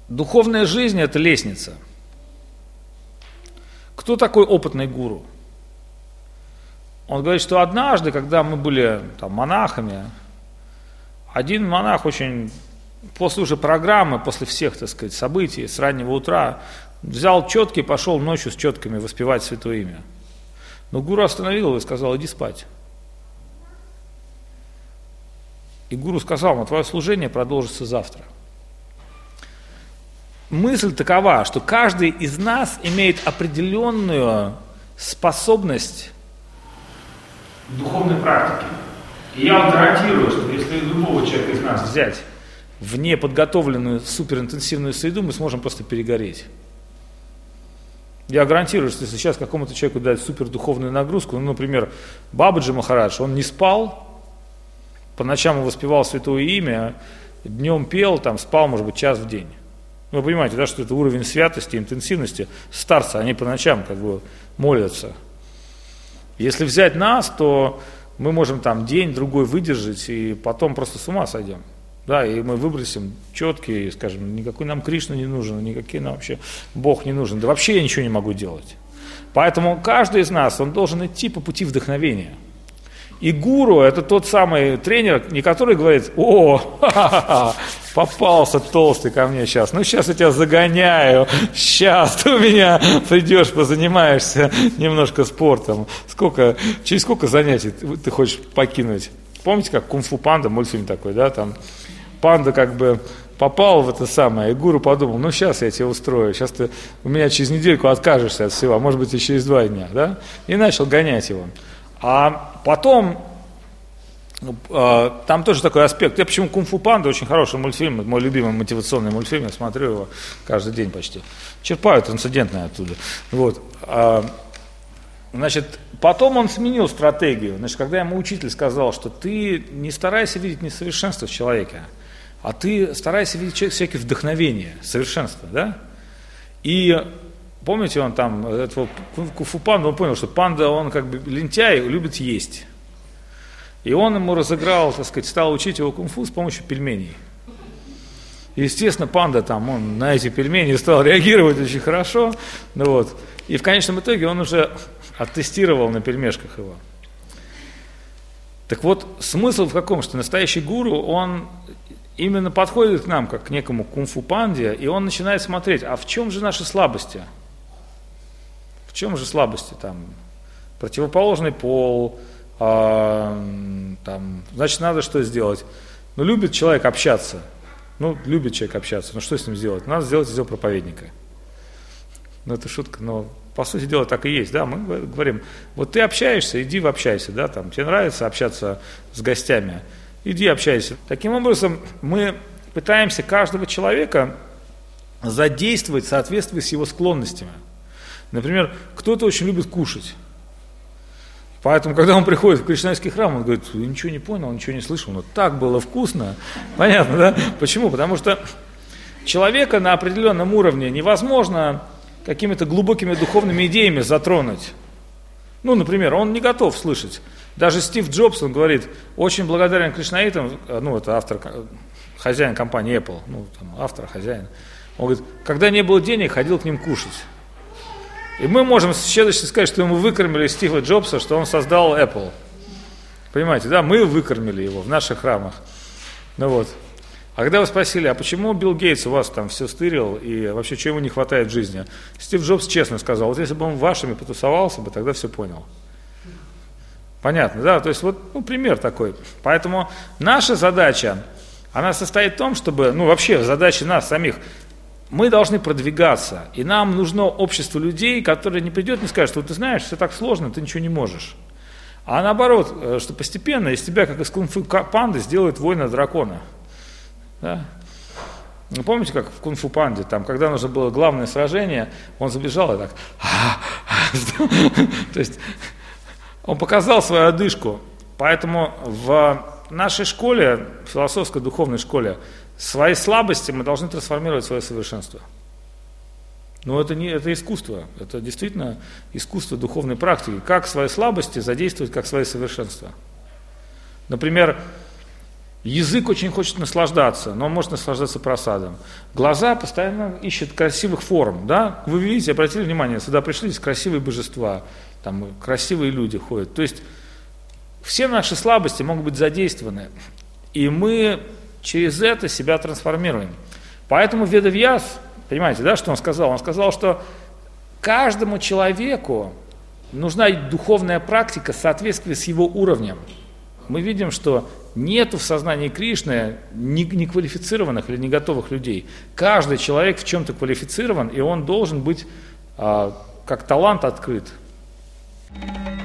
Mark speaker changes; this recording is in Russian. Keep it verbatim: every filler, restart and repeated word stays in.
Speaker 1: духовная жизнь – это лестница. Кто такой опытный гуру? Он говорит, что однажды, когда мы были там монахами, один монах очень, после уже программы, после всех, так сказать, событий, с раннего утра, взял четки и пошел ночью с четками воспевать Святое Имя. Но гуру остановил его и сказал, иди спать. И гуру сказал, но твое служение продолжится завтра. Мысль такова, что каждый из нас имеет определенную способность духовной практики. И я вам гарантирую, что если любого человека из нас взять в неподготовленную суперинтенсивную среду, мы сможем просто перегореть. Я гарантирую, что если сейчас какому-то человеку дать супердуховную нагрузку, ну, например, Бабаджи Махарадж, он не спал, по ночам он воспевал Святое Имя, днем пел, там, спал, может быть, час в день. Вы понимаете, да, что это уровень святости, интенсивности старца, они по ночам как бы молятся. Если взять нас, то мы можем там день-другой выдержать, и потом просто с ума сойдем. Да, и мы выбросим четкие, скажем, никакой нам Кришна не нужен, никакой нам вообще Бог не нужен. Да вообще я ничего не могу делать. Поэтому каждый из нас, он должен идти по пути вдохновения. И гуру – это тот самый тренер, не который говорит, о, ха-ха-ха, попался толстый ко мне сейчас, ну сейчас я тебя загоняю, сейчас ты у меня придешь, позанимаешься немножко спортом. Сколько, через сколько занятий ты хочешь покинуть? Помните, как «Кунг-фу панда», мультфильм такой, да, там панда как бы попал в это самое, и гуру подумал, ну сейчас я тебя устрою, сейчас ты у меня через недельку откажешься от всего, может быть и через два дня, да, и начал гонять его. А потом, э, там тоже такой аспект, я почему «Кунг-фу панда» очень хороший мультфильм, мой любимый мотивационный мультфильм, я смотрю его каждый день почти, черпаю трансцендентное оттуда, вот. А, значит, потом он сменил стратегию, значит, когда ему учитель сказал, что ты не старайся видеть несовершенство в человеке, а ты старайся видеть человек всякие вдохновения, совершенство, да, и... Помните, он там, этого Кунг-фу панда, он понял, что панда, он как бы лентяй, любит есть. И он ему разыграл, так сказать, стал учить его кунг-фу с помощью пельменей. И, естественно, панда там, он на эти пельмени стал реагировать очень хорошо. Ну, вот. И в конечном итоге он уже оттестировал на пельмешках его. Так вот, смысл в каком, что настоящий гуру, он именно подходит к нам, как к некому кунг-фу панде, и он начинает смотреть, а в чем же наши слабости? В чем же слабости? Там, противоположный пол, а, там, значит, надо что сделать? Ну, любит человек общаться. Ну, любит человек общаться. Ну, что с ним сделать? Надо сделать из него проповедника. Ну, это шутка, но по сути дела так и есть. Да? Мы говорим, вот ты общаешься, иди общайся. Да? Там, тебе нравится общаться с гостями, иди общайся. Таким образом, мы пытаемся каждого человека задействовать в соответствии с его склонностями. Например, кто-то очень любит кушать. Поэтому, когда он приходит в кришнаитский храм, он говорит, я ничего не понял, ничего не слышал, но так было вкусно. Понятно, да? Почему? Потому что человека на определенном уровне невозможно какими-то глубокими духовными идеями затронуть. Ну, например, он не готов слышать. Даже Стив Джобс, он говорит, очень благодарен кришнаитам, ну, это автор, хозяин компании Apple, ну, там, автор, хозяин. Он говорит, когда не было денег, ходил к ним кушать. И мы можем с щедростью сказать, что мы выкормили Стива Джобса, что он создал Apple. Понимаете, да, мы выкормили его в наших храмах. Ну вот. А когда вы спросили, а почему Билл Гейтс у вас там все стырил, и вообще чего ему не хватает в жизни? Стив Джобс честно сказал, вот если бы он вашими потусовался бы, тогда все понял. Понятно, да? То есть вот, ну, пример такой. Поэтому наша задача, она состоит в том, чтобы, ну, вообще задача нас самих, мы должны продвигаться, и нам нужно общество людей, которое не придет и не скажет, что ты знаешь, все так сложно, ты ничего не можешь. А наоборот, что постепенно из тебя, как из кунг-фу панды, сделают воина дракона. Да? Ну, помните, как в кунг-фу панде, там, когда нужно было главное сражение, он забежал и так, то есть он показал свою одышку. Поэтому в нашей школе, философской духовной школе, свои слабости мы должны трансформировать в свое совершенство. Но это не это искусство, это действительно искусство духовной практики. Как свои слабости задействовать как свои совершенства. Например, Язык очень хочет наслаждаться, но он может наслаждаться просадом. Глаза постоянно ищут красивых форм. Да? Вы видите, обратили внимание, сюда пришли здесь красивые божества, там красивые люди ходят. То есть все наши слабости могут быть задействованы, и мы через это себя трансформируем. Поэтому Ведавьяс, понимаете, да, что он сказал? Он сказал, что каждому человеку нужна духовная практика в соответствии с его уровнем. Мы видим, что нету в сознании Кришны неквалифицированных или не готовых людей. Каждый человек в чем-то квалифицирован, и он должен быть а, как талант открыт.